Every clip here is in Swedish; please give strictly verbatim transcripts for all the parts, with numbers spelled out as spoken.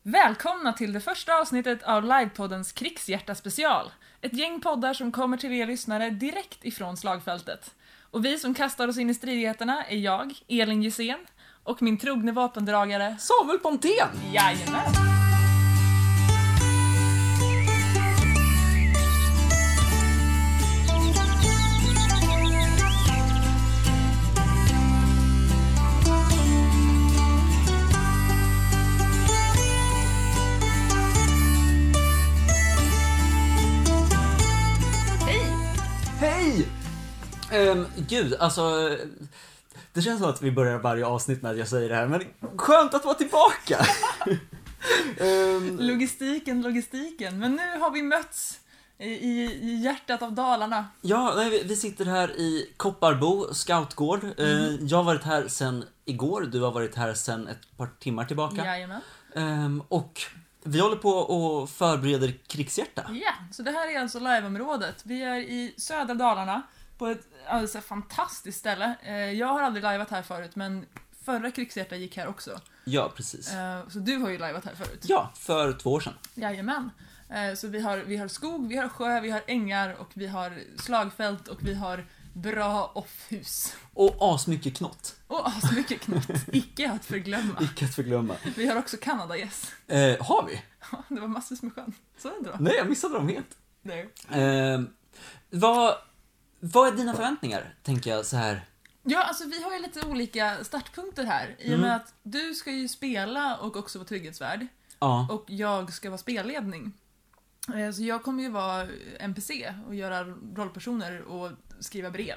Välkomna till det första avsnittet av livepoddens Krigshjärta special. Ett gäng poddar som kommer till er lyssnare direkt ifrån slagfältet. Och vi som kastar oss in i stridigheterna är jag, Elin Gissén, och min trogne vapendragare Samuel Pontén! Jajamän! Hej! Um, gud, alltså... Det känns som att vi börjar varje avsnitt med att jag säger det här, men skönt att vara tillbaka! um, Logistiken, logistiken. Men nu har vi mötts i, i, i hjärtat av Dalarna. Ja, nej, vi, vi sitter här i Kopparbo, scoutgård. Mm. Uh, jag har varit här sedan igår, du har varit här sedan ett par timmar tillbaka. Jajamän. Um, och... Vi håller på och förbereder Krigshjärta. Ja, så det här är alltså liveområdet. Vi är i södra Dalarna på ett alltså, fantastiskt ställe. Jag har aldrig liveat här förut, men förra Krigshjärta gick här också. Ja, precis. Så du har ju liveat här förut. Ja, för två år sedan. Jajamän. Så vi har, vi har skog, vi har sjö, vi har ängar och vi har slagfält och vi har bra offhus. Och asmycket knott. Och asmycket knott. Icke att förglömma. Icke att förglömma. Vi har också Kanada, yes. Eh, har vi? Ja, det var massvis med sjön. Så är det då. Nej, jag missade dem helt. Nej. Eh, vad, vad är dina förväntningar, tänker jag så här? Ja, alltså vi har ju lite olika startpunkter här. I och med mm. att du ska ju spela och också vara trygghetsvärd. Ja. Och jag ska vara spelledning. Så jag kommer ju vara N P C och göra rollpersoner och skriva brev.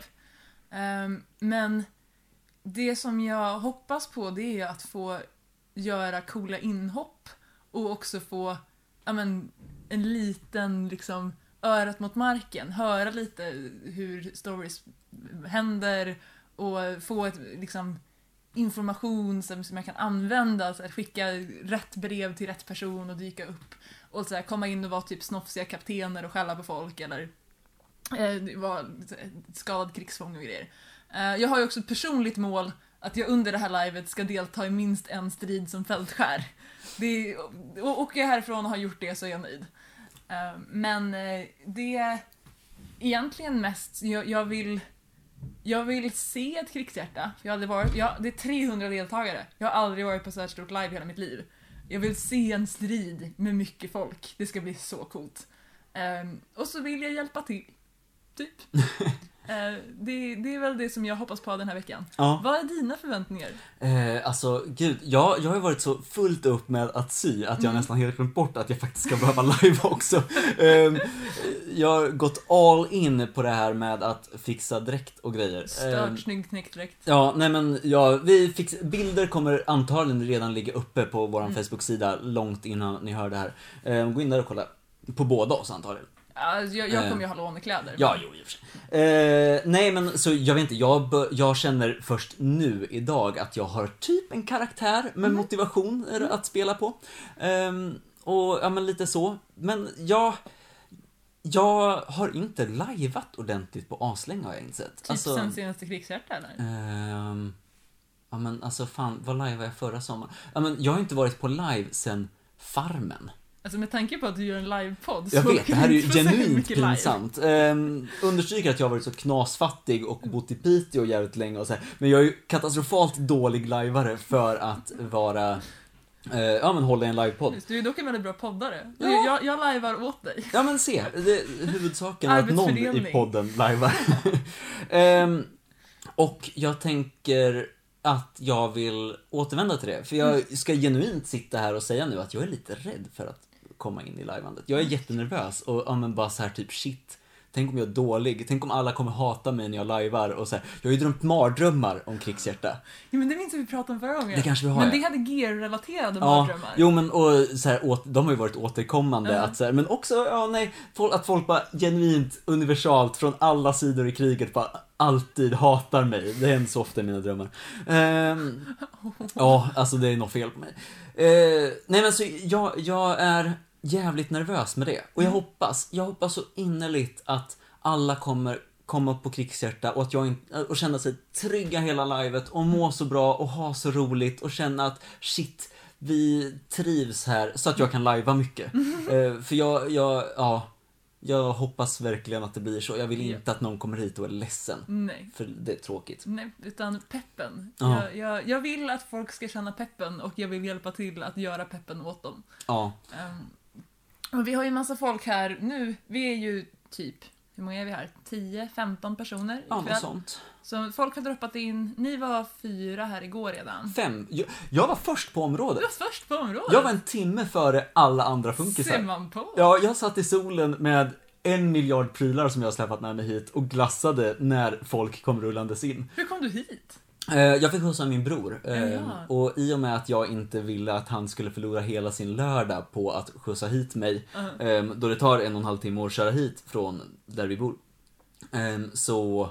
Men det som jag hoppas på, det är att få göra coola inhopp och också få ja men, en liten liksom örat mot marken, höra lite hur stories händer och få ett liksom information som, som jag kan använda, så här, skicka rätt brev till rätt person och dyka upp och så här, komma in och vara typ snofsiga kaptener och skälla på folk eller eh, vara skadad krigsfång och grejer. Eh, jag har ju också ett personligt mål att jag under det här livet ska delta i minst en strid som fältskär. Det, och åker jag härifrån och har gjort det så är jag nöjd. Uh, men uh, det är egentligen mest, jag, jag vill jag vill se ett krigshjärta. För jag har aldrig varit, jag, det är trehundra deltagare. Jag har aldrig varit på så här stort live hela mitt liv. Jag vill se en strid med mycket folk. Det ska bli så coolt. Um, och så vill jag hjälpa till. Typ. Uh, det, det är väl det som jag hoppas på den här veckan. Ja. Vad är dina förväntningar? Eh, alltså, gud, jag, jag har ju varit så fullt upp med att sy att jag mm. nästan helt glömt bort att jag faktiskt ska behöva live också. eh, jag har gått all in på det här med att fixa dräkt och grejer. Stört, eh, snygg knäckdräkt. Ja, nej men ja, vi fix, bilder kommer antagligen redan ligga uppe på vår mm. Facebook-sida långt innan ni hör det här. Eh, gå in där och kolla på båda oss antagligen. Ja, jag, jag kommer ju ha lånekläder. Ja, jo, i och för sig. Eh, nej, men så jag vet inte, jag, jag känner först nu idag att jag har typ en karaktär med mm. motivation mm. att spela på. Eh, och ja, men lite så. Men jag, jag har inte liveat ordentligt på aslänge, har jag insett. Typ alltså, sen senaste Krigshjärta, eller? Eh, ja, men alltså fan, vad live var jag förra sommaren? Ja, men jag har inte varit på live sen Farmen. Alltså med tanke på att du gör en livepodd så jag vet, det här är ju genuint pinsamt. Um, understryker att jag har varit så knasfattig och bott i Piteå jävligt länge och så här. Men jag är ju katastrofalt dålig liveare för att vara uh, ja men hålla en livepodd. Du är ju dock en väldigt bra poddare. Ja. Jag, jag livear åt dig. Ja men se, det, huvudsaken är att någon i podden livear. um, och jag tänker att jag vill återvända till det. För jag ska genuint sitta här och säga nu att jag är lite rädd för att komma in i liveandet. Jag är jättenervös och ja, men bara så här typ shit. Tänk om jag är dålig. Tänk om alla kommer hata mig när jag livear och så här. Jag har ju drömt mardrömmar om Krigshjärta. Ja, men det minns vi pratade om förra gången. Det kanske vi har. Men det ja. hade gear-relaterade ja, mardrömmar. Jo, men och så här, åt, de har ju varit återkommande uh-huh. att så här, men också ja nej, att folk bara genuint universalt från alla sidor i kriget bara alltid hatar mig. Det händer så ofta i mina drömmar. Ehm, ja, alltså det är något fel på mig. Ehm, nej men så jag, jag är jävligt nervös med det. Och jag hoppas, jag hoppas så innerligt att alla kommer komma upp på Krigshjärta och att jag inte, och känna sig trygga hela livet och må så bra och ha så roligt och känna att shit, vi trivs här så att jag kan lajva mycket. uh, för jag, jag, ja, jag hoppas verkligen att det blir så. Jag vill Ja. inte att någon kommer hit och är ledsen. Nej. För det är tråkigt. Nej, utan peppen. Ja. Jag, jag, jag vill att folk ska känna peppen och jag vill hjälpa till att göra peppen åt dem. Ja. Um, och vi har ju massa folk här nu. Vi är ju typ, hur många är vi här? tio femton personer Ja, ikväll. något sånt. Så folk har droppat in. Ni var fyra här igår redan. Fem. Jag, jag var först på området. Du var först på området. Jag var en timme före alla andra Ser funkisar. man på. Ja, jag satt i solen med en miljard prylar som jag har släpat med mig hit och glassade när folk kom rullandes in. Hur kom du hit? Eh, Jag fick skjutsa min bror. Eh, Jaha. Och i och med att jag inte ville att han skulle förlora hela sin lördag på att skjutsa hit mig, Uh-huh. eh, då det tar en och en halv timme att köra hit från där vi bor, eh, så...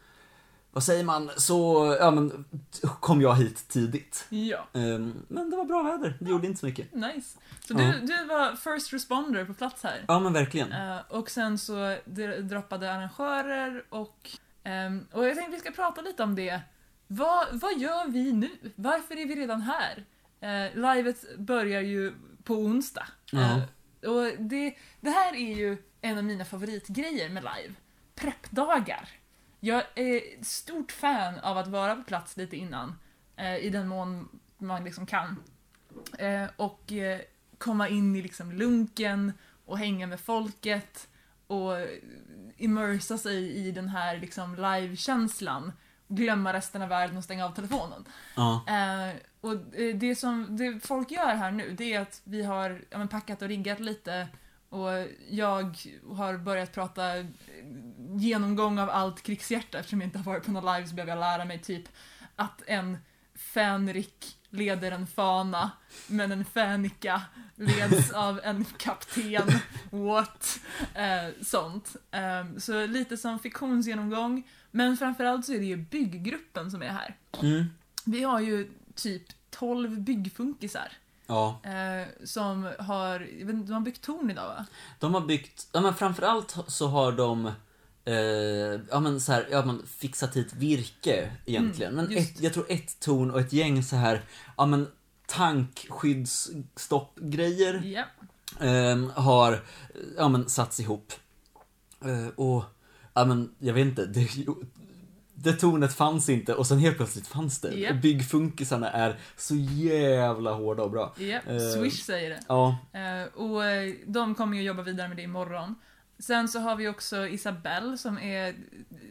Vad säger man? Så ja, men, kom jag hit tidigt. Ja. Eh, Men det var bra väder, det gjorde inte så mycket. Nice. Så Ja. du, du var first responder på plats här. Ja, men verkligen. Eh, och sen så det droppade arrangörer och, ehm, och jag tänkte vi ska prata lite om det. Vad, vad gör vi nu? Varför är vi redan här? Uh, livet börjar ju på onsdag. Ja. Eh, och det, det här är ju en av mina favoritgrejer med live. Preppdagar. Jag är stort fan av att vara på plats lite innan. eh, I den mån man liksom kan. Eh, och eh, komma in i liksom lunken och hänga med folket och immersa sig i den här liksom live-känslan. Glömma resten av världen och stänga av telefonen. Ja. Eh, och eh, det som det folk gör här nu, det är att vi har ja, men, packat och riggat lite och jag har börjat prata eh, genomgång av allt krigshjärta. Eftersom jag inte har varit på några live så behöver jag lära mig typ att en fänrik leder en fana, men en fänika leds av en kapten. What? Eh, sånt. Eh, så lite som fiktionsgenomgång, men framförallt så är det ju bygggruppen som är här. Mm. Vi har ju typ tolv byggfunkisar Ja. eh, som har, jag vet inte, de har byggt torn idag va? De har byggt, ja men framförallt så har de eh, ja men så här, ja men fixat hit virke egentligen. Mm, men just. ett, jag tror ett torn och ett gäng så här, ja men tankskyddsstoppgrejer Ja. eh, har ja men satts ihop. Eh, och ja men jag vet inte, det, det tornet fanns inte och sen helt plötsligt fanns det. Ja. Och byggfunkisarna är så jävla hårda och bra. Ja, Eh, Swish säger det. Ja. Eh, och eh, de kommer ju att jobba vidare med det imorgon. Sen så har vi också Isabelle som är, eh,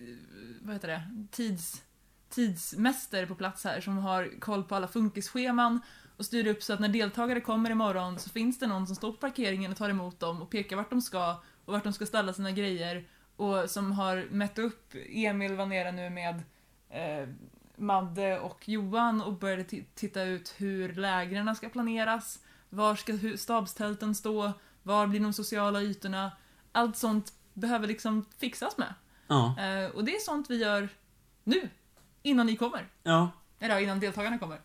vad heter det, tids, tidsmästare på plats här som har koll på alla funkisscheman och styr upp så att när deltagare kommer imorgon så finns det någon som står på parkeringen och tar emot dem och pekar vart de ska och vart de ska ställa sina grejer och som har mätt upp. Emil var nere nu med eh, Madde och Johan och började t- titta ut hur lägren ska planeras. Var ska hu- stabstälten stå? Var blir de sociala ytorna? Allt sånt behöver liksom fixas med. Ja. Eh, och det är sånt vi gör nu, innan ni kommer. Ja. Eller innan deltagarna kommer.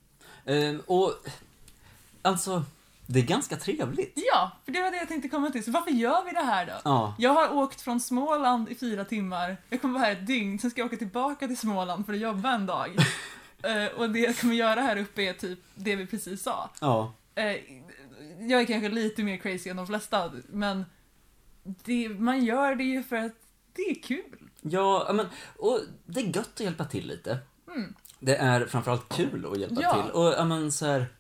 Eh, och alltså, det är ganska trevligt. Ja, för det var det jag tänkte komma till. Så varför gör vi det här då? Ja. Jag har åkt från Småland i fyra timmar. Jag kommer vara här ett dygn, sen ska jag åka tillbaka till Småland för att jobba en dag. Eh, och det jag kommer göra här uppe är typ det vi precis sa. Ja. Eh, jag är kanske lite mer crazy än de flesta, men det, man gör det ju för att det är kul. Ja, men, och det är gött att hjälpa till lite. Mm. Det är framförallt kul att hjälpa Ja. till. Och ja, men så här,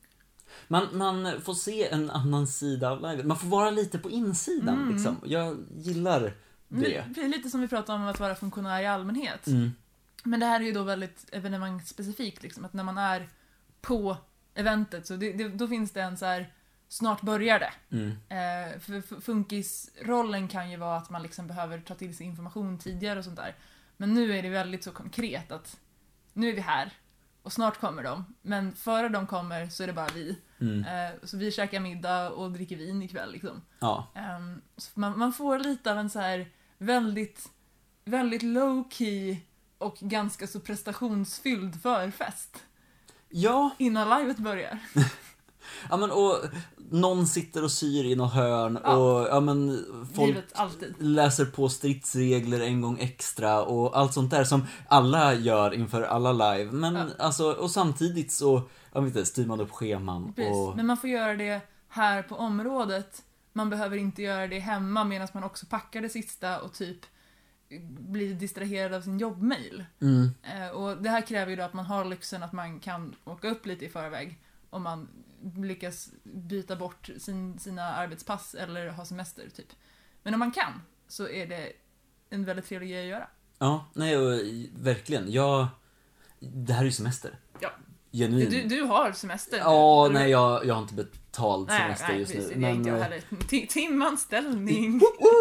man, man får se en annan sida av livet. Man får vara lite på insidan Mm. liksom. Jag gillar det. Det är lite som vi pratar om att vara funktionär i allmänhet. Mm. Men det här är ju då väldigt evenemangspecifikt, liksom, att när man är på eventet så det, det, då finns det en så här, snart börjar det. Mm. Eh, för för funkisrollen kan ju vara att man liksom behöver ta till sig information tidigare och sånt där. Men nu är det väldigt så konkret att nu är vi här och snart kommer de. Men före de kommer så är det bara vi. Mm. Eh, så vi käkar middag och dricker vin ikväll liksom. Ja. Um, så man, man får lite av en så här väldigt, väldigt low key och ganska så prestationsfylld förfest Ja. innan livet börjar. Ja, men och någon sitter och syr i något hörn Ja. och ja, men, folk Livet alltid. läser på stridsregler en gång extra och allt sånt där som alla gör inför alla live. Men Ja. alltså, och samtidigt så, jag vet inte, styr man upp scheman. Precis. Och... Men man får göra det här på området. Man behöver inte göra det hemma medan man också packar det sista och typ blir distraherad av sin jobbmail. Mm. Eh, och det här kräver ju då att man har lyxen att man kan åka upp lite i förväg om man lyckas byta bort sin, sina arbetspass eller ha semester typ. Men om man kan så är det en väldigt trevlig grej att göra. Ja, nej, och, verkligen. Jag, det här är ju semester. Ja. Genuin. Du, du har semester. Ja, du, nej, jag, jag har inte betalt nej, semester nej, just nu. precis, det är Men, inte jag eh, heller. T- Timanställning.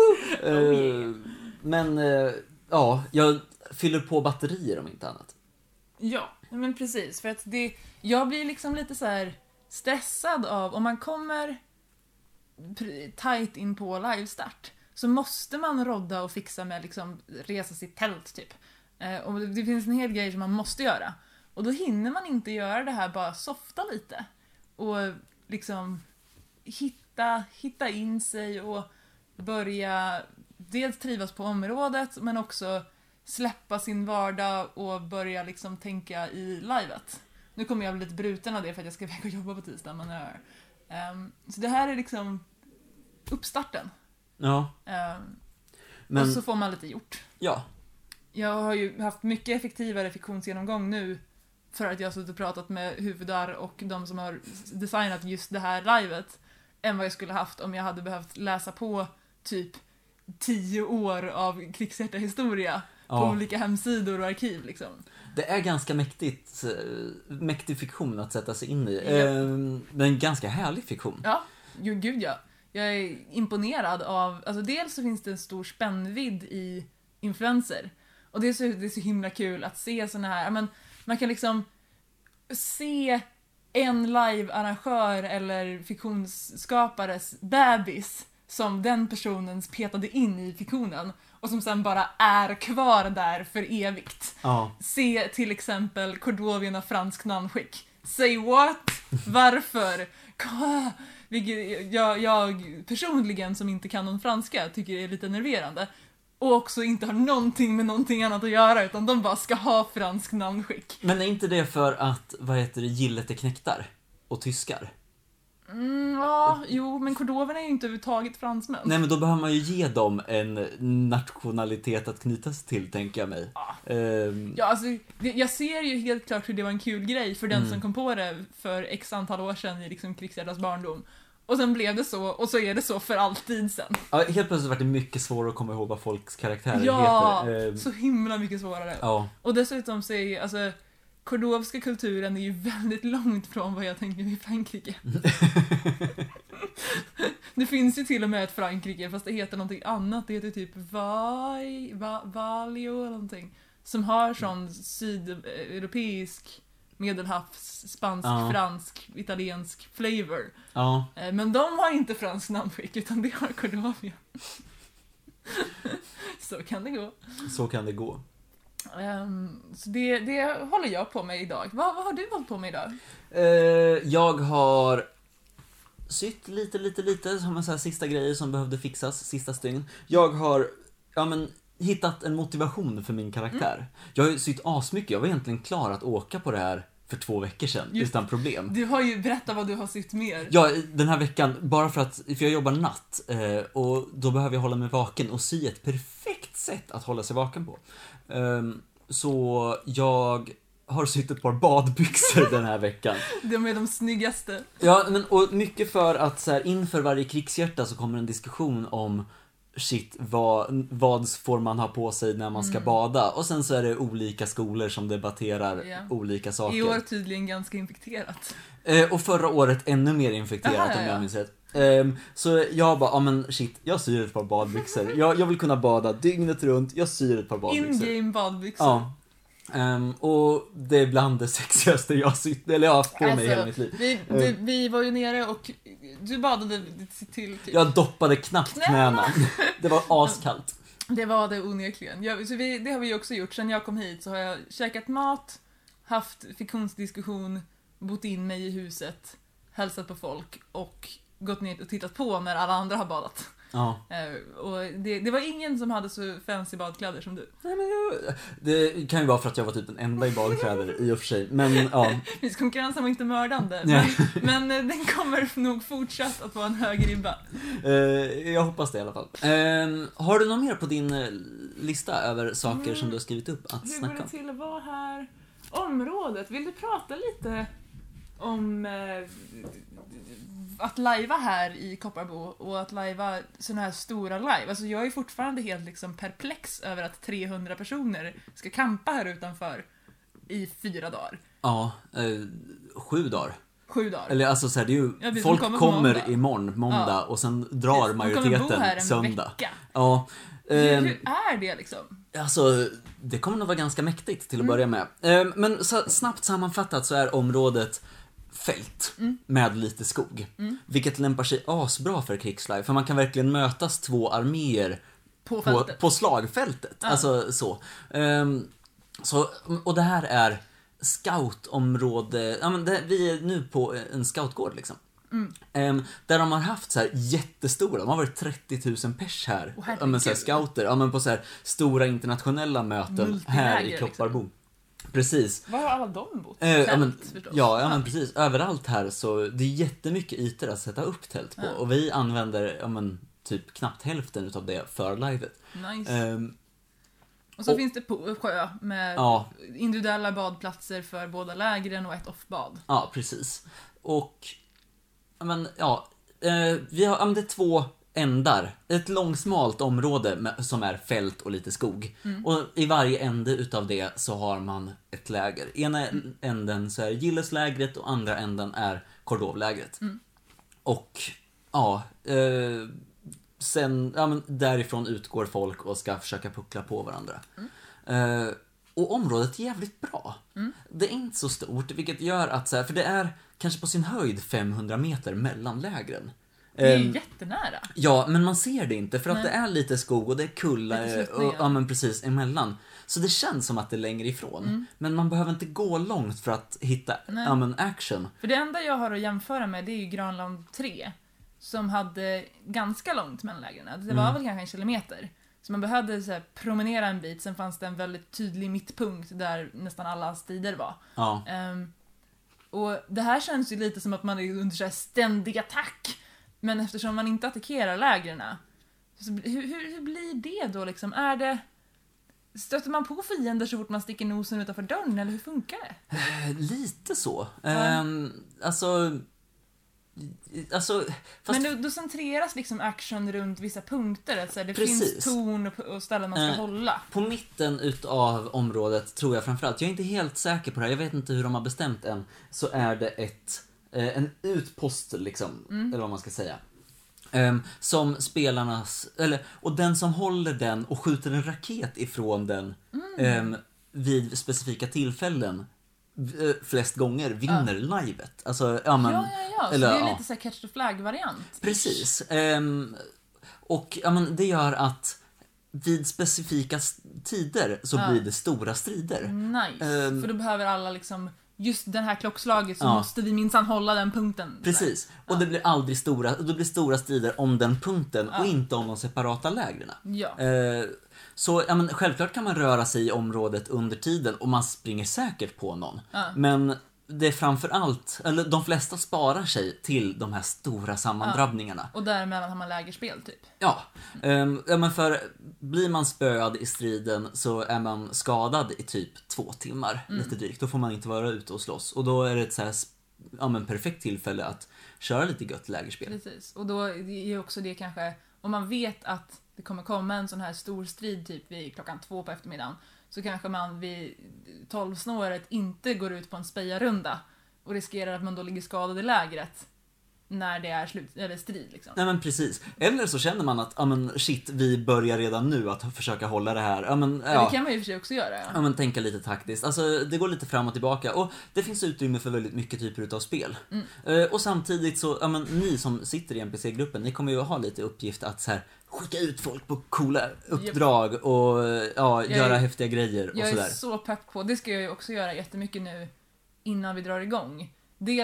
eh, men, eh, ja, jag fyller på batterier om inte annat. Ja, men precis. För att det, jag blir liksom lite så här stressad av om man kommer pr- tight in på livestart så måste man rodda och fixa med liksom resa sitt tält typ. Eh, och det, det finns en hel grej som man måste göra. Och då hinner man inte göra det här, bara softa lite. Och liksom hitta, hitta in sig och börja dels trivas på området men också släppa sin vardag och börja liksom tänka i livet. Nu kommer jag bli lite bruten av det för att jag ska iväg och jobba på tisdag, men jag um, så det här är liksom uppstarten. Ja. Um, Men, och så får man lite gjort. ja. Jag har ju haft mycket effektivare fiktionsgenomgång nu för att jag har suttit och pratat med huvudar och de som har designat just det här livet än vad jag skulle haft om jag hade behövt läsa på typ tio år av krigshjärta-historia på Ja. olika hemsidor och arkiv liksom. Det är ganska mäktigt, eh, mäktig fiktion att sätta sig in i. Ja. Eh, Men ganska härlig fiktion. Ja, jo, gud ja. Jag är imponerad av, alltså dels så finns det en stor spännvidd i influenser. Och det är så, det är så himla kul att se såna här, men man kan liksom se en live-arrangör eller fiktionsskapares bebis som den personen petade in i fiktionen och som sen bara är kvar där för evigt. Ja. Se till exempel Cordovien av fransk namnskick. Say what? Varför? Vilket jag, jag personligen som inte kan någon franska tycker är lite nerverande. Och också inte har någonting med någonting annat att göra utan de bara ska ha fransk namnskick. Men är inte det för att, vad heter det, gillet är knäktar? Och tyskar? Mm, ja, jo, men Cordoverna är ju inte överhuvudtaget fransmän. Nej, men då behöver man ju ge dem en nationalitet att knytas till, tänker jag mig. Ja. Ehm, Ja, alltså, det- jag ser ju helt klart hur det var en kul grej för den Mm. som kom på det för x antal år sedan i liksom krigshjärtas barndom. Och sen blev det så, och så är det så för alltid sen. ja, helt plötsligt var det mycket svårare att komma ihåg vad folks karaktärer Ja, heter. Ehm, så himla mycket svårare. ja. Och dessutom så är ju, alltså, kordovska kulturen är ju väldigt långt från vad jag tänker mig i Frankrike. Det finns ju till och med ett Frankrike, fast det heter någonting annat. Det heter typ Vai, Va, Valio eller någonting. Som har sån sydeuropeisk, medelhavs, spansk, Ja. fransk, italiensk flavor. Ja. Eh, Men de har inte fransk namnskick, utan det har Cordovia. Så kan det gå. Så kan det gå. Um, så det, det håller jag på med idag. Vad, vad har du hållit på med idag? Eh, jag har sytt lite, lite, lite som en så här sista grejer som behövde fixas, sista stygn. Jag har, ja men, hittat en motivation för min karaktär. Mm. Jag har ju sytt asmycket. Jag var egentligen klar att åka på det här för två veckor sedan, Just- utan problem. Du har ju berättat vad du har sytt mer. Ja, den här veckan, bara för att, för jag jobbar natt eh, och då behöver jag hålla mig vaken och sy ett perfekt sätt att hålla sig vaken på. Ehm, så jag har sytt ett par badbyxor den här veckan. De är de snyggaste. Ja, men och mycket för att så här, inför varje krigshjärta så kommer en diskussion om shit, vad, vad får man ha på sig när man ska Mm. bada? Och sen så är det olika skolor som debatterar Ja. olika saker. I år tydligen ganska infekterat. Eh, och förra året ännu mer infekterat Aha, om ja. jag minns rätt. Ehm, så jag bara, ja men shit, jag syr ett par badbyxor. Jag, jag vill kunna bada dygnet runt, jag syr ett par badbyxor. In-game badbyxor. Ja. Ehm, och det är bland det sexigaste jag har sytt, eller jag har haft på mig Alltså, hela mitt liv. Vi, du, vi var ju nere och du badade till typ. Jag doppade knappt knäna. Det var askallt. Det var det onekligen. Jag, så vi, det har vi också gjort. Sen jag kom hit så har jag käkat mat, haft fiktionsdiskussion, bott in mig i huset, hälsat på folk och gått ner och tittat på när alla andra har badat. Ja. Uh, och det, det var ingen som hade så fancy badkläder som du. Nej, men jag, det kan ju vara för att jag var typ den enda i badkläder i och för sig. Men ja. Finns konkurrensen var inte mördande. Men, men uh, den kommer nog fortsatt att vara en hög ribba. Uh, jag hoppas det i alla fall. Uh, har du något mer på din uh, lista över saker mm. som du har skrivit upp att Hur snacka om? Hur går det till att vara här? Området, vill du prata lite om uh, att lajva här i Kopparbo och att lajva såna här stora live. Alltså jag är fortfarande helt liksom perplex över att trehundra personer ska kampa här utanför i fyra dagar. Ja, eh, sju dagar. Sju dagar. Eller alltså så här, det är ju, ja, folk kommer, kommer måndag. imorgon, måndag ja. Och sen drar de majoriteten bo här en söndag. Vecka. Ja. Eh, hur, hur är det liksom? Alltså, det kommer nog vara ganska mäktigt till att mm. börja med. Eh, men så, snabbt sammanfattat så är området fält mm. med lite skog. Mm. Vilket lämpar sig asbra för krigslive. För man kan verkligen mötas två arméer på, på, på slagfältet. Ja. Alltså så. Um, så. Och det här är scoutområde. Ja, men det, vi är nu på en scoutgård liksom. Mm. Um, där de har haft så här jättestora, de har varit trettio tusen pers här. Oh, ja, men så här scouter, ja, men på så här stora internationella möten här i Kopparbo. Liksom. Precis. Var har alla de bott? Eh, tält, ja, men, ja, ja, men precis. Överallt här så det är jättemycket ytor att sätta upp tält på. Ja. Och vi använder ja, men, typ knappt hälften utav det för livet. Nice. Um, och så och, finns det på sjö med ja. individuella badplatser för båda lägren och ett offbad. Ja, precis. Och ja, men, ja, eh, vi har ja, men det är två ändar. Ett långsmalt område med, som är fält och lite skog. Mm. Och i varje ände utav det så har man ett läger. Ena mm. änden så är Gilleslägret och andra änden är Kordovlägret. Mm. Och ja, eh, sen ja, men därifrån utgår folk och ska försöka puckla på varandra. Mm. Eh, och området är jävligt bra. Mm. Det är inte så stort, vilket gör att så här, för det är kanske på sin höjd femhundra meter mellan lägren. Det är ju um, jättenära. Ja, men man ser det inte för att Nej. det är lite skog och det är kullar och ja, men precis emellan. Så det känns som att det är längre ifrån. Mm. Men man behöver inte gå långt för att hitta ja, men action. För det enda jag har att jämföra med det är ju Granland tre som hade ganska långt mellan lägren. Det var mm. väl kanske en kilometer. Så man behövde så här, promenera en bit. Sen fanns det en väldigt tydlig mittpunkt där nästan alla strider var. Ja. Um, och det här känns ju lite som att man är under så här ständig attack. Men eftersom man inte attackerar lägren, så hur, hur, hur blir det då liksom? Är det... Stöter man på fiender så fort man sticker nosen utanför dörren, eller hur funkar det? Eh, lite så. Mm. Um, alltså... Alltså, fast... Men då, då centreras liksom action runt vissa punkter. Alltså det Precis. finns torn och, och ställen man ska eh, hålla. På mitten utav området tror jag framförallt, jag är inte helt säker på det här, jag vet inte hur de har bestämt än, så är det ett... en utpost liksom, mm. eller vad man ska säga. Um, som spelarnas, eller, och den som håller den och skjuter en raket ifrån den mm. um, vid specifika tillfällen uh, flest gånger vinner uh. livet. Alltså, ja, men, ja, ja, ja. Så eller, det är ja. lite så här catch the flag-variant. Precis. Um, och ja, men, det gör att vid specifika tider så uh. blir det stora strider. Nice, um, för då behöver alla liksom just den här klockslaget så ja. måste vi minsann hålla den punkten. Precis. Och ja. det blir aldrig stora, det blir stora strider om den punkten ja. och inte om de separata lägren. Ja. Eh, så ja, men självklart kan man röra sig i området under tiden och man springer säkert på någon. Ja. Men det är framför allt, eller de flesta sparar sig till de här stora sammandrabbningarna. Ja. Och däremellan har man lägerspel typ. Ja. Mm. Um, ja, men för blir man spöad i striden så är man skadad i typ två timmar, mm. lite drygt. Då får man inte vara ute och slåss. Och då är det ett så här, ja, men perfekt tillfälle att köra lite gött lägerspel. Precis. Och då är också det kanske, om man vet att det kommer komma en sån här stor strid typ vid klockan två på eftermiddagen, så kanske man vid tolvsnåret inte går ut på en spejarrunda och riskerar att man då ligger skadad i lägret när det är slut, eller strid liksom. Nej, men precis. Eller så känner man att ja, men shit, vi börjar redan nu att försöka hålla det här. Ja, men, ja. Ja, det kan man ju för sig också göra. Ja. Ja, men tänka lite taktiskt. Alltså, det går lite fram och tillbaka. Och det finns utrymme för väldigt mycket typer av spel. Mm. Uh, och samtidigt så, ja, men, ni som sitter i N P C-gruppen, ni kommer ju ha lite uppgift att så här, skicka ut folk på coola uppdrag yep. och ja, göra är, häftiga grejer och jag sådär. Jag är så pepp på. Det ska jag ju också göra jättemycket nu innan vi drar igång. Dels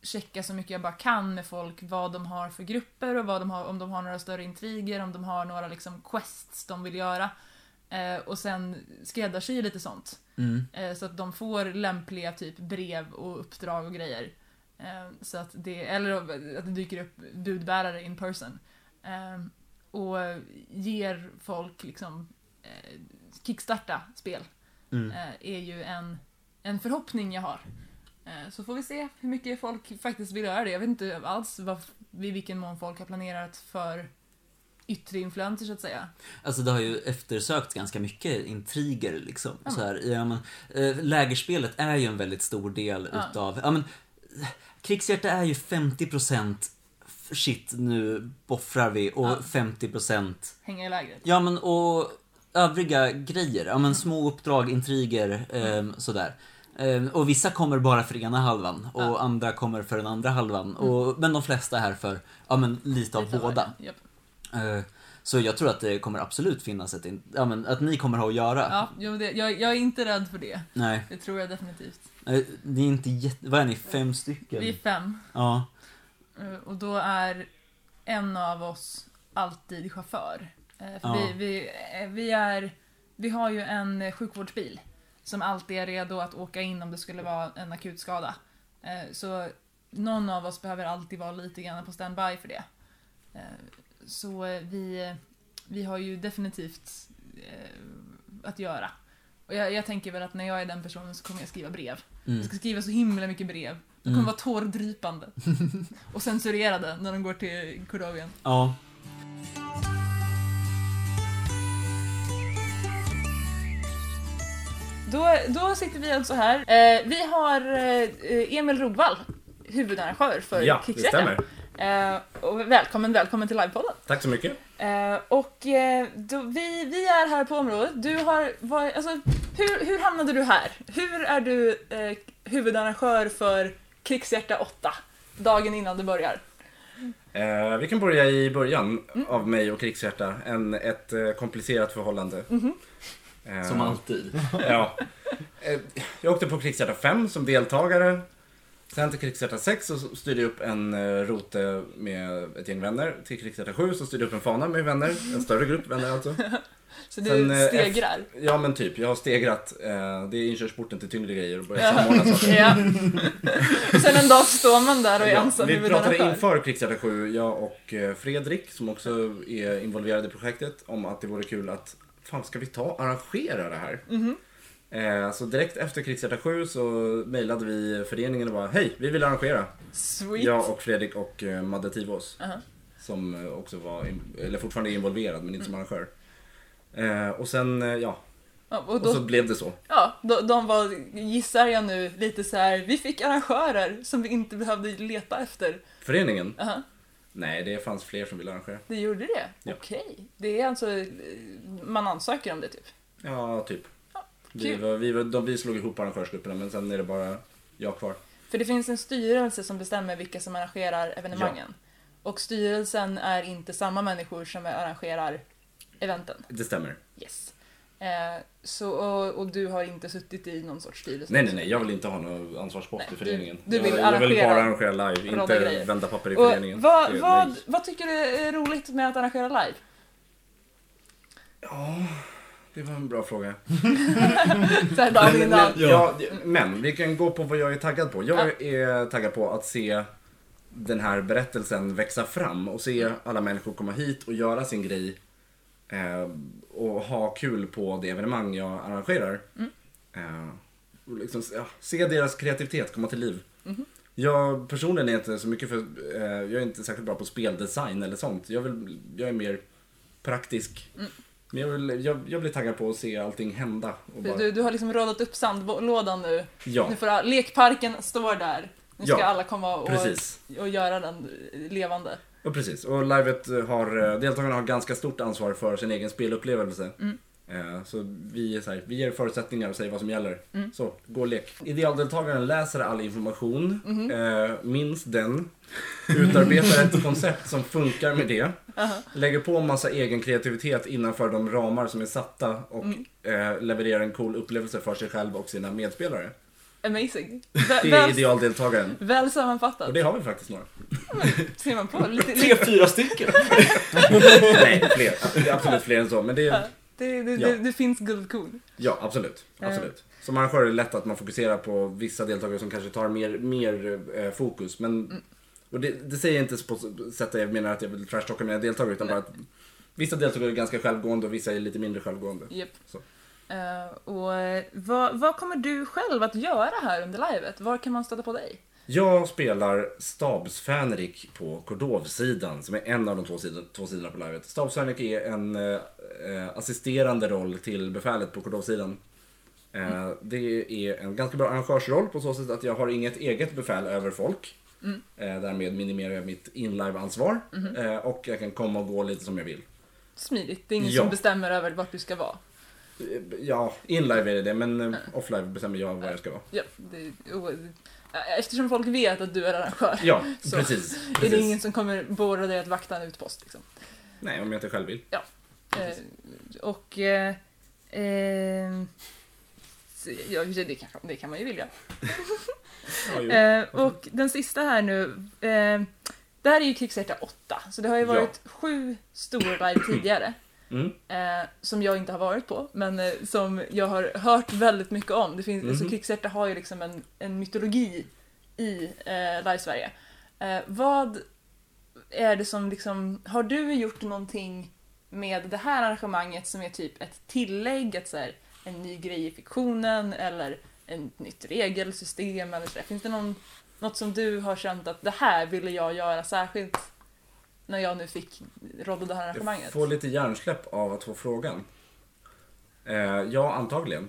checka så mycket jag bara kan med folk vad de har för grupper och vad de har, om de har några större intriger, om de har några liksom quests de vill göra. Eh, och sen skräddarsy lite sånt. Mm. Eh, så att de får lämpliga typ brev och uppdrag och grejer. Eh, så att det, eller att det dyker upp budbärare in person. Eh, och ger folk liksom eh, kickstarta spel. Mm. Eh, är ju en, en förhoppning jag har. Eh, så får vi se hur mycket folk faktiskt vill göra det. Jag vet inte alls vad, vid vilken mån folk har planerat för yttre influenser så att säga. Alltså det har ju eftersökt ganska mycket intriger liksom. Ja. Så här, ja, men, äh, lägerspelet är ju en väldigt stor del Ja. utav... Ja, men, Krigshjärta är ju femtio procent shit, nu boffrar vi och Ja. femtio procent Hänga i lägret. ja men och övriga grejer. Ja men Mm. små uppdrag, intriger, eh, sådär. Eh, och vissa kommer bara för ena halvan och Ja. andra kommer för den andra halvan. Och, men de flesta är här för ja, men lite av Lite båda. varje. Japp. Eh, Så jag tror att det kommer absolut finnas ett... in- Ja, men att ni kommer ha att göra. Ja, jo, det, jag, jag är inte rädd för det. Nej. Det tror jag definitivt. Eh, Det är inte jätte... Vad är ni? Fem stycken? Vi är fem. Ja. Eh, Och då är en av oss alltid chaufför. Eh, För Ja. vi, vi, eh, vi, är, vi har ju en eh, sjukvårdsbil som alltid är redo att åka in om det skulle vara en akut skada. Eh, Så någon av oss behöver alltid vara lite grann på standby för det. Eh, Så eh, vi, vi har ju definitivt eh, att göra. Och jag, jag tänker väl att när jag är den personen så kommer jag skriva brev. Mm. Jag ska skriva så himla mycket brev. De kommer Mm. vara tårdrypande. Och censurerade när de går till Kordovien. Ja. Då, då sitter vi alltså här. Eh, vi har eh, Emil Rogvall, huvudarrangör för Ja, det Kickstarter. stämmer. Eh, och välkommen, välkommen till livepodden. Tack så mycket. Eh, och eh, då, vi, vi är här på området. Du har varit, alltså, hur, hur hamnade du här? Hur är du eh, huvudarrangör för Krigshjärta åtta? Dagen innan det börjar. Eh, vi kan börja i början av mig och Krigshjärta. En, ett eh, komplicerat förhållande. Mm-hmm. Eh, Som alltid. Ja. Eh, jag åkte på Krigshjärta fem som deltagare. Sen till Krigshjärta sex så styrde jag upp en eh, rote med ett gäng vänner. Till Krigshjärta sju så styrde jag upp en fana med vänner. En större grupp vänner alltså. Så du Sen, eh, stegrar. Ja men typ, jag har stegrat. Eh, det är inkörsporten till tyngre grejer och börjat samordna saker. Ja. Och sen en dag står man där och är Ja, ensam vi pratade huvudarrangör. inför Krigshjärta sju, jag och eh, Fredrik som också är involverad i projektet, om att det vore kul att fan, ska vi ta och arrangera det här? Mhm. Eh, så direkt efter Krigshjärta sju så mejlade vi föreningen och bara hej, vi vill arrangera. Sweet. Jag och Fredrik och eh, Madde Tivås Aha. som eh, också var, in, eller fortfarande är involverad men inte som arrangör. Eh, och sen, eh, ja, Ja, och och då, så blev det så. ja, de, de var, gissar jag nu, lite så här. Vi fick arrangörer som vi inte behövde leta efter. Föreningen? Aha, Nej, det fanns fler som ville arrangera. det gjorde det? Ja. Okej. Det är alltså, eh, man ansöker om det typ? Ja, typ. Vi, kul. var, vi, var, de, vi slog ihop arrangörsgrupperna men sen är det bara jag kvar. För det finns en styrelse som bestämmer vilka som arrangerar evenemangen. Och styrelsen är inte samma människor som arrangerar eventen. Det stämmer. Yes. Eh, så, och, och du har inte suttit i någon sorts styrelse? Nej, nej, nej. Jag vill inte ha någon ansvarspost Nej, i föreningen. du- du vill jag, jag vill arrangera bara arrangera live, rådda inte grejer. vända papper i Och föreningen. vad, Det- vad, nej. vad tycker du är roligt med att arrangera live? Ja, det var en bra fråga. Så här dagen Men, innan. men, ja, det- men vi kan gå på vad jag är taggad på. Jag är taggad på att se den här berättelsen växa fram och se alla människor komma hit och göra sin grej eh, och ha kul på det evenemang jag arrangerar. Mm. Eh, och liksom, ja, se deras kreativitet komma till liv. Mhm. Jag personligen är inte så mycket för, eh, jag är inte särskilt bra på speldesign eller sånt. Jag, vill, jag är mer praktisk. Mm. Men jag, vill, jag, jag blir taggad på att se allting hända. Och bara, Du, du har liksom radat upp sandlådan nu. ja, Nu får all, lekparken står där. Nu ska Ja, alla komma och, precis. och göra den levande. Ja, precis. Och livet har, deltagarna har ganska stort ansvar för sin egen spelupplevelse. Mm. Eh, Så vi, är så här, vi ger förutsättningar och säger vad som gäller. Mm. Så, gå och lek. Idealdeltagaren läser all information, Mhm. eh, minns den, utarbetar ett koncept som funkar med det, Aha. lägger på en massa egen kreativitet innanför de ramar som är satta och Mm. eh, levererar en cool upplevelse för sig själv och sina medspelare. Amazing. Det är väl, idealdeltagaren. Väl sammanfattat. Och det har vi faktiskt några. Men, ser man på. Lite, Tre, fyra stycken. Nej, fler. Det är absolut fler än så. Men det, ja, det, det, ja. det, det finns guldkorn. Ja, absolut. absolut. Som arrangör är det lätt att man fokuserar på vissa deltagare som kanske tar mer, mer eh, fokus. Men, mm. och det, det säger jag inte på sätt att jag menar att jag vill trashtalka mina deltagare. Utan Nej. bara att vissa deltagare är ganska självgående och vissa är lite mindre självgående. Yep. Så. Uh, och vad, vad kommer du själv att göra här under livet? Var kan man stöta på dig? Jag spelar Stabsfänrik på Cordov-sidan, som är en av de två, sidor, två sidorna på livet. Stabsfänrik är en eh, assisterande roll till befälet på Cordov-sidan. Eh, mm. Det är en ganska bra arrangörsroll på så sätt att jag har inget eget befäl över folk. Mm. Eh, därmed minimerar jag mitt inlive-ansvar. Mm. Eh, och jag kan komma och gå lite som jag vill. Smidigt, det är ingen ja. som bestämmer över vart du ska vara. Ja, inlive är det det, men mm. offlive bestämmer jag var jag ska vara. Ja, det, oh, eftersom folk vet att du är arrangör. Ja, så precis, precis. Är det ingen som kommer borra dig att vakta en utpost liksom. Nej, om jag inte själv vill. Ja. Eh, och eh, eh, ja, det, kan, det kan man ju vilja. ja, eh, och den sista här nu, eh, det här är ju Krigshjärta åtta, så det har ju varit ja. sju stora live tidigare. Mm. Eh, som jag inte har varit på, men eh, som jag har hört väldigt mycket om. Det finns, mm. alltså, Krigshjärta har ju liksom en, en mytologi i eh, Live-Sverige. Eh, vad är det som liksom, har du gjort någonting med det här arrangemanget som är typ ett tillägg, ett, så här, en ny grej i fiktionen eller ett nytt regelsystem eller så där? Finns det någon, något som du har känt att det här ville jag göra särskilt när jag nu fick rodda det här arrangemanget? Jag får lite hjärnsläpp av att få frågan. Eh, ja, antagligen.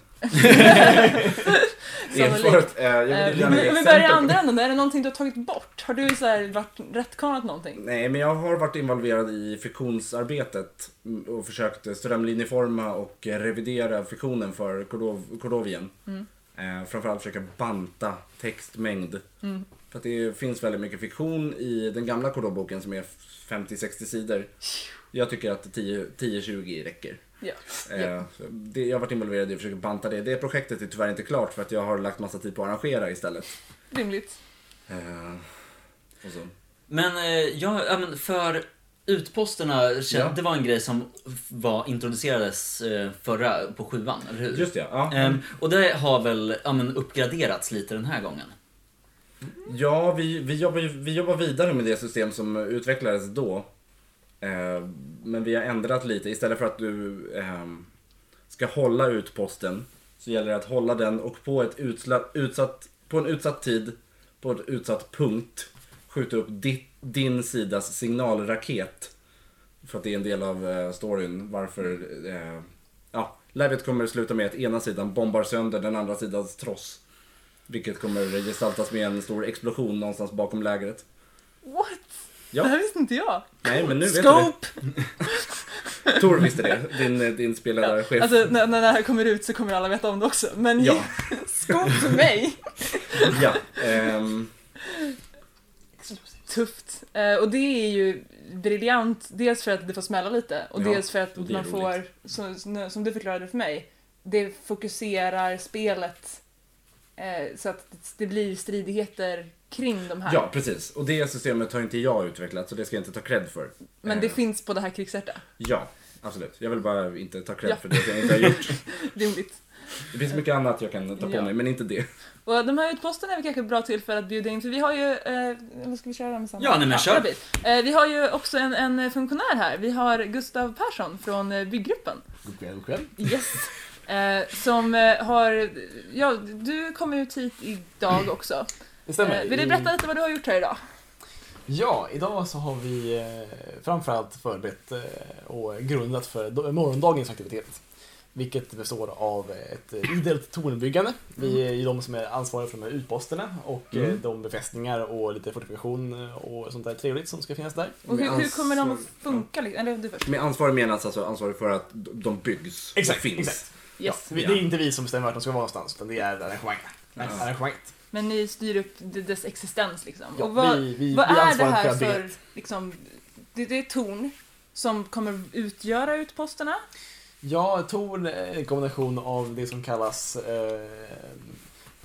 Erfaret, eh, jag vill eh, vi, vi börjar i andra änden. Är det någonting du har tagit bort? Har du så här varit rättkanat någonting? Nej, men jag har varit involverad i fiktionsarbetet och försökt strömlinjeforma och revidera fiktionen för Cordov, Cordovien. Mm. Eh, framförallt försöka banta textmängd. Mm. För att det finns väldigt mycket fiktion i den gamla Cordov-boken som är femtio sextio sidor. Jag tycker att tio tjugo räcker. Ja. Eh, det, jag har varit involverad i att försöka banta det. Det projektet är tyvärr inte klart för att jag har lagt massa tid på att arrangera istället. Rimligt. Eh, och så. Men, eh, ja, men för utposterna, ja. det var en grej som var introducerades eh, förra på sjuan, eller hur? Just det, ja. Eh, och det har väl ja, men, uppgraderats lite den här gången. Ja, vi, vi, jobbar, vi jobbar vidare med det system som utvecklades då. Eh, men vi har ändrat lite. Istället för att du eh, ska hålla utposten så gäller det att hålla den och på, ett utsatt, utsatt, på en utsatt tid, på ett utsatt punkt, skjuta upp di, din sidas signalraket. För att det är en del av eh, storyn. Varför eh, ja, livet kommer sluta med att ena sidan bombar sönder den andra sidans tross. Vilket kommer gestaltas med en stor explosion någonstans bakom lägret. What? Ja. Det här visste inte jag. Nej, men nu vet Scope! du. Tor visste det, din, din spelarchef. Ja, alltså när, när det här kommer ut så kommer alla veta om det också. Men ja. Scope för mig. Ja. Um... Tufft. Uh, och det är ju briljant. Dels för att det får smälla lite. Och ja, dels för att man roligt. får, som, som du förklarade för mig, det fokuserar spelet uh, så att det blir stridigheter kring de här. Ja, precis. Och det systemet har inte jag utvecklat, så det ska jag inte ta cred för. Men det eh. finns på det här Krigshjärta? Ja, absolut. Jag vill bara inte ta cred ja. för det jag inte har gjort. Rimligt. Det finns mycket annat jag kan ta på ja. mig, men inte det. Och de här utposterna är vi kanske bra till för att bjuda in, för vi har ju, eh, vad ska vi köra med samma? Ja, nej men kör. Eh, vi har ju också en, en funktionär här. Vi har Gustav Persson från eh, Byggruppen. God kväll, god kväll. Yes. Eh, som eh, har, ja, du kommer ut hit idag också. Det stämmer. Eh, vill du berätta lite vad du har gjort här idag? Ja, idag så har vi eh, framförallt förberett eh, och grundat för morgondagens aktivitet. Vilket består av ett idelt tornbyggande. Vi är ju de som är ansvariga för de här utposterna och mm. de befästningar och lite fortifikation och sånt där trevligt som ska finnas där. Och hur, hur kommer de att funka? Eller du först? Med ansvarig menas alltså ansvarig för att de byggs exakt, och finns. Exakt. Yes. Ja, det är inte vi som bestämmer vart de ska vara någonstans, utan det är arrangemanget. Ja. arrangemanget. Men ni styr upp dess existens liksom. Ja, och vad, vi, vi, vad vi är det här för liksom, det, det är torn som kommer utgöra utposterna? Ja, torn är en kombination av det som kallas eh,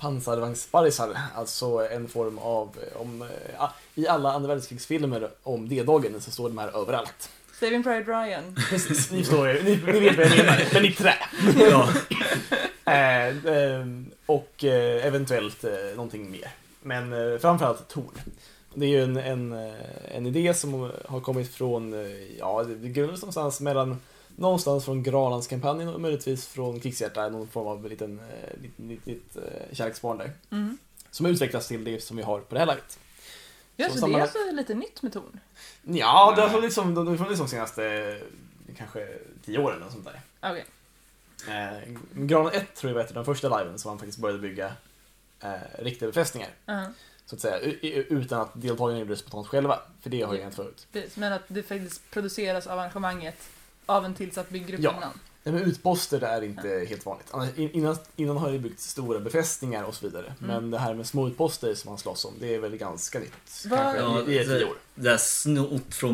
pansarvagnsparrisar, alltså en form av, om, äh, i alla andra världskrigsfilmer om D-dagen så står de här överallt. Saving Private Ryan. Precis, ni, står, ni, ni vet vad jag menar, men i trä. Ja. äh, äh, och äh, eventuellt äh, någonting mer. Men äh, framförallt torn. Det är ju en, en, en idé som har kommit från, ja, det grundas någonstans mellan någonstans från Gralandskampanjen och möjligtvis från Krigshjärta, någon form av liten, liten, liten, liten kärleksbarn där. Mm. Som utvecklas till det som vi har på det här livet. Ja, så, så det är alltså lite nytt med torn? Ja, det har funnits som, de funnits de senaste kanske tio åren eller sånt där. Okej. Okay. Eh, Granen ett tror jag var ett av de första liven som man faktiskt började bygga eh, riktiga befästningar. Uh-huh. Så att säga, utan att deltagarna gjorde det spontant själva. För det har ju hänt förut. Men att det faktiskt produceras av arrangemanget av en tillsatt byggrupp ja. innan. Ja, men utposter är inte ja. helt vanligt. Innan, innan har det byggt stora befästningar och så vidare. Mm. Men det här med små utposter som man slåss om, det är väl ganska nytt. Va? Ja, i, i det, år. Det är snott från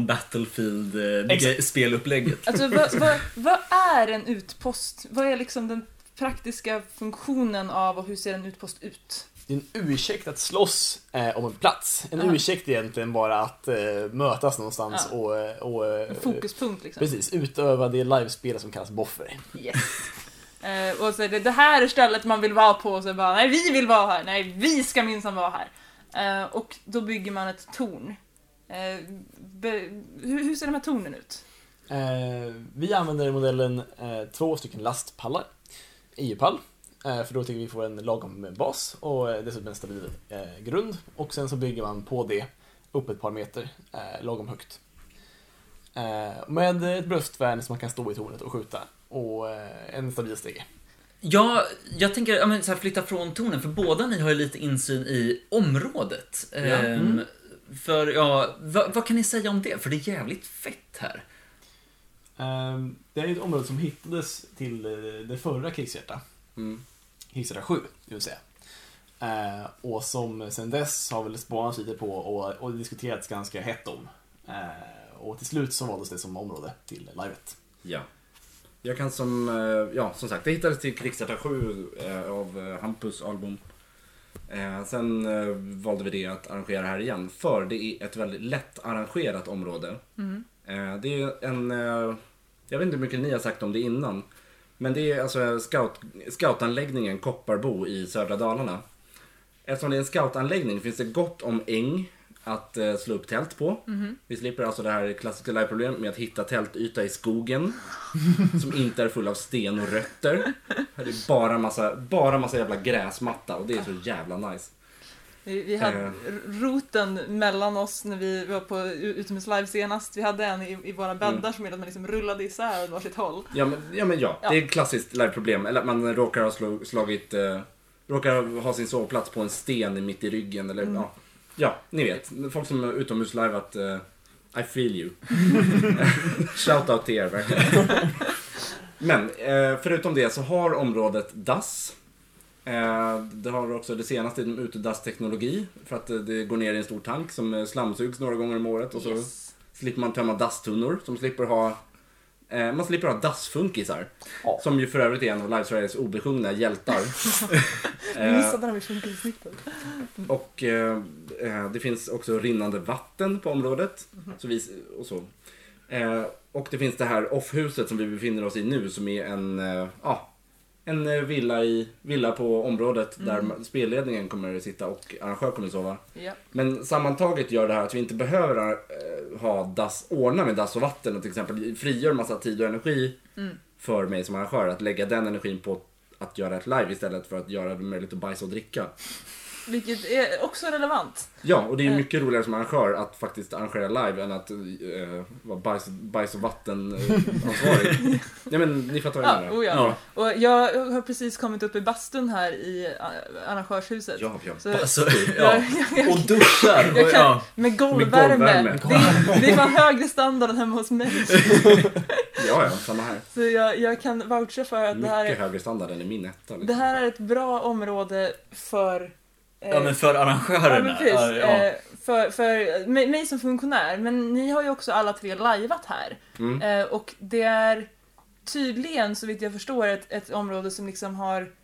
Battlefield-spelupplägget. Alltså, vad, vad, vad är en utpost? Vad är liksom den praktiska funktionen av och hur ser en utpost ut? Det är en ursäkt att slåss eh, om en plats. En Aha. ursäkt är egentligen bara att eh, mötas någonstans ja. och, och... En fokuspunkt liksom. Precis, utöva det livespel som kallas boffer. Yes. eh, och så är det det här är stället man vill vara på och så bara, nej vi vill vara här, nej vi ska minsann vara här. Eh, och då bygger man ett torn. Eh, be, hur, hur ser de här tornen ut? Eh, vi använder modellen eh, två stycken lastpallar. E U-pall. För då tycker vi får en lagom bas och dessutom en stabil eh, grund. Och sen så bygger man på det upp ett par meter eh, lagom högt. Eh, med ett bröstvärn som man kan stå i tornet och skjuta. Och eh, en stabil stege. Ja, jag tänker ja, men, så här, flytta från tornen. För båda ni har ju lite insyn i området. Ja. Mm. För ja, vad, vad kan ni säga om det? För det är jävligt fett här. Eh, det är ett område som hittades till det förra Krigshjärta. Mm. Krigshjärta sju, det vill säga. Eh, och som sen dess har väl spånats lite på och, och diskuterats ganska hett om. Eh, och till slut så valdes det som område till livet. Ja. Jag kan som, ja, som sagt, det hittades till Krigshjärta sju eh, av Hampus album. Eh, sen eh, valde vi det att arrangera här igen. För det är ett väldigt lätt arrangerat område. Mm. Eh, det är en, eh, jag vet inte hur mycket ni har sagt om det innan. Men det är alltså scout, scoutanläggningen Kopparbo i södra Dalarna. Eftersom det är en scoutanläggning finns det gott om äng att uh, slå upp tält på. Mm-hmm. Vi slipper alltså det här klassiska liveproblemet med att hitta tältyta i skogen som inte är full av sten och rötter. Det är bara massa, bara massa jävla gräsmatta och det är så jävla nice. Vi, vi hade uh. roten mellan oss när vi var på utomhus live senast. Vi hade en i, i våra bäddar mm. som är att man liksom rullade isär åt varsitt håll. Ja men ja, men ja. ja. Det är ett klassiskt liveproblem. Eller att man råkar ha slå, slagit... Uh, råkar ha sin sovplats på en sten mitt i ryggen. Eller, mm. ja. ja, ni vet. Folk som är utomhus live att... Uh, I feel you. Shout out till er verkligen. Men uh, förutom det så har området D A S. Det har också det senaste inom utedassteknologi för att det går ner i en stor tank som slamsugs några gånger om året och så yes. slipper man tömma dasstunnor som slipper ha man slipper ha dassfunkisar ja. Som ju för övrigt är en av Live Sveriges obesjungna hjältar. Missade de i funkissnittet. Och eh, det finns också rinnande vatten på området mm-hmm. så vi, och så. Eh, och det finns det här offhuset som vi befinner oss i nu som är en eh, ja En villa, i, villa på området mm. där spelledningen kommer att sitta och arrangör kommer att sova. Ja. Men sammantaget gör det här att vi inte behöver äh, ha dass, ordna med dass och vatten och till exempel frigör massa tid och energi mm. för mig som arrangör att lägga den energin på att göra ett live istället för att göra det möjligt att bajsa och dricka. Vilket är också relevant. Ja, och det är mycket roligare som arrangör att faktiskt arrangera live än att uh, vara bajs, bajs och vatten uh, ansvarig. Nej men ni fattar vad jag menar. Oh ja. Ja. Och jag har precis kommit upp i bastun här i arrangörshuset. Ja, ja. Så, alltså, ja. Jag, jag, jag, och duschar. Jag kan, ja. Med golvvärme. Med golvvärme. Det, det är fan högre standard än hemma hos mig. Ja, ja, samma här. Så jag, jag kan voucha för att mycket det här är... Mycket högre standard än i min etta. Liksom. Det här är ett bra område för... Ja, men för arrangörerna. Ja, ja. För, för mig, mig som funktionär. Men ni har ju också alla tre liveat här. Mm. Eh, och det är tydligen, så vitt jag förstår, ett, ett område som liksom har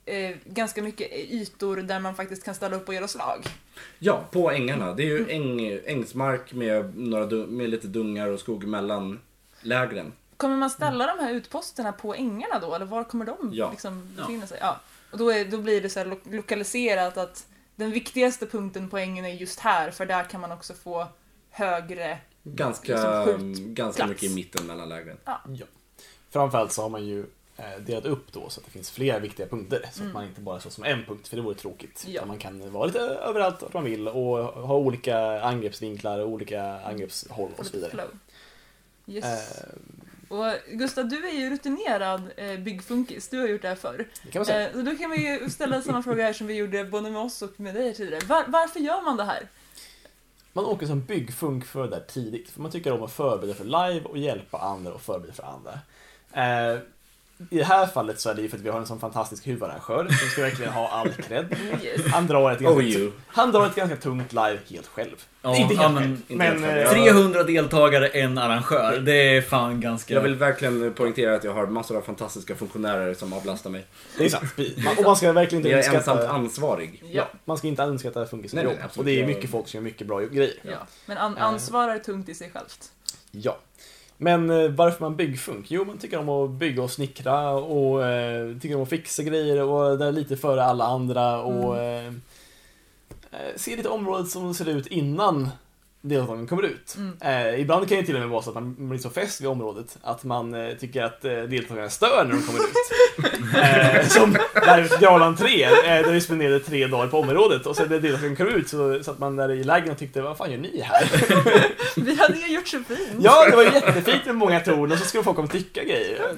eh, ganska mycket ytor där man faktiskt kan ställa upp och göra slag. Ja, på ängarna. Det är ju äng, ängsmark med, några, med lite dungar och skog mellan lägren. Kommer man ställa de här utposterna på ängarna då? Eller var kommer de Ja. liksom Ja. befinna sig? Ja. Och då, är, då blir det så här lo- lokaliserat att den viktigaste punkten på ängen är just här, för där kan man också få högre... Ganska, Liksom skjut ganska plats. mycket i mitten mellan lägren. Ja. Framförallt så har man ju eh, delat upp då så att det finns flera viktiga punkter. Så Mm. att man inte bara står som en punkt, för det vore tråkigt. Ja. Utan man kan vara lite överallt vart man vill och ha olika angreppsvinklar och olika angreppshåll och så vidare. Flow. Yes. Eh, Och Gustav, du är ju rutinerad eh, byggfunkis. Du har gjort det här förr. det kan man säga. Eh, så då kan vi ju ställa samma fråga här som vi gjorde både med oss och med dig tidigare. Var, varför gör man det här? Man åker som byggfunk för det där tidigt. För man tycker om att förbereda för live och hjälpa andra och förbereda för andra. Eh, I det här fallet så är det ju för att vi har en sån fantastisk huvudarrangör som ska verkligen ha all cred. Yes. Han drar ett ganska, Oh, you. han drar ett ganska tungt live helt själv. Ja, inte ja, helt men, själv, inte men, helt själv. eh, trehundra deltagare, en arrangör. Det är fan ganska... Jag vill verkligen poängtera att jag har massor av fantastiska funktionärer som avlastar mig. det är sant. Man, och man ska verkligen inte Jag är ensamt underskatta, ansvarig. Ja. ja, man ska inte underskatta funkis som Nej, nej, jobb. absolut. Och det är Jag- mycket folk som gör mycket bra grejer. Ja. Men an- ansvar är tungt i sig självt. Ja. Men eh, varför man byggfunk? Jo, man tycker om att bygga och snickra och eh, tycker om att fixa grejer och där lite före alla andra och Mm. eh, eh, se lite området som ser ut innan deltagarna kommer ut. Mm. Eh, ibland kan det till och med vara så att man blir så fäst vid området att man eh, tycker att eh, deltagarna stör när de kommer ut. eh, som där Jarlan tre, eh, där vi spenderade tre dagar på området och sen när deltagarna kom ut så satt man där i lägren och tyckte, vad fan gör ni här? Vi hade ju gjort så fint. Ja, det var jättefint med många torn och så skulle folk komma och tycka grejer.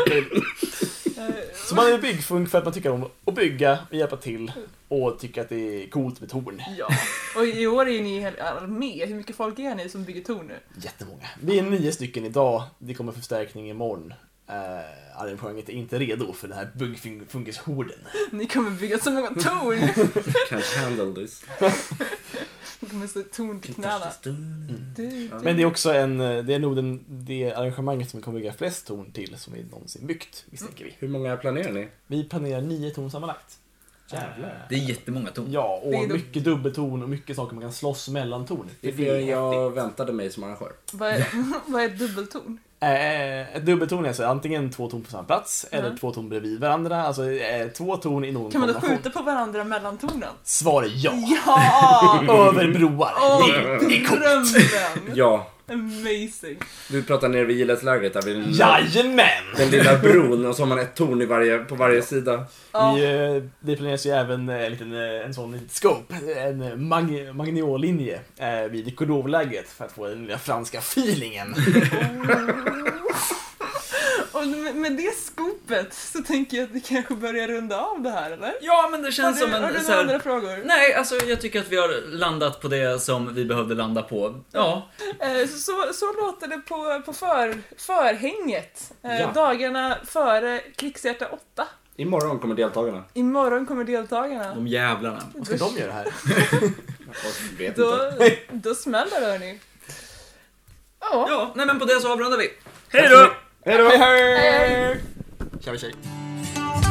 Eh, Så man är byggfunk för att man tycker om att bygga och hjälpa till och tycker att det är coolt med torn. Ja, och i år är ni hel- med. Hur mycket folk är ni som bygger torn nu? Jättemånga. Vi är nio stycken idag. Det kommer förstärkning imorgon. Uh, Arrangemanget är inte redo för den här byggfunkishorden. Ni kommer bygga så många torn. Can't handle this. Ni kommer stå torn till knäna. Mm. Du, du. Men det är också en, det är nog den, det arrangemanget som vi kommer bygga flest torn till som vi någonsin byggt, misstänker vi. Hur många planerar ni? Vi planerar nio torn sammanlagt. Jävlar. Det är jättemånga ton. Ja, och Det är då- mycket dubbeltorn och mycket saker man kan slåss mellan torn. Det är för jag väntade mig som arrangör. Vad är, vad är ett dubbeltorn? Eh, ett dubbeltorn är alltså antingen två torn på samma plats eller Mm. två torn bredvid varandra. Alltså eh, två torn i någon Kan man då kombination. skjuta på varandra mellan tornen? Svar är ja. Ja! Över broar. Åh, det, det är coolt. drömmen! Ja, Amazing. du pratar nere vid Gilleslägret där vid den, Jajamän! den lilla bron och så har man ett torn i varje, på varje sida. Ja. Vi, eh, det planeras ju även eh, en, liten, eh, en sån litet scope, en eh, mag- magnollinje eh, vid Kodovlägret för att få den lilla franska feelingen. Och med med det skopet så tänker jag att vi kanske börjar runda av det här, eller? Ja, men det känns har du, som har du en... Så några här, andra frågor? nej, alltså jag tycker att vi har landat på det som vi behövde landa på. Ja, Eh, Så, så, så låter det på, på för, förhänget. Eh, Ja. Dagarna före Krigshjärta åtta. Imorgon kommer deltagarna. Imorgon kommer deltagarna. de jävlarna. Vad ska de göra här? Jag vet Då, inte. då smäller det, hörni. Ja. Ja, nej men på det så avrundar vi. Hej då! Hej då! Hej, hej. Tja, tjej.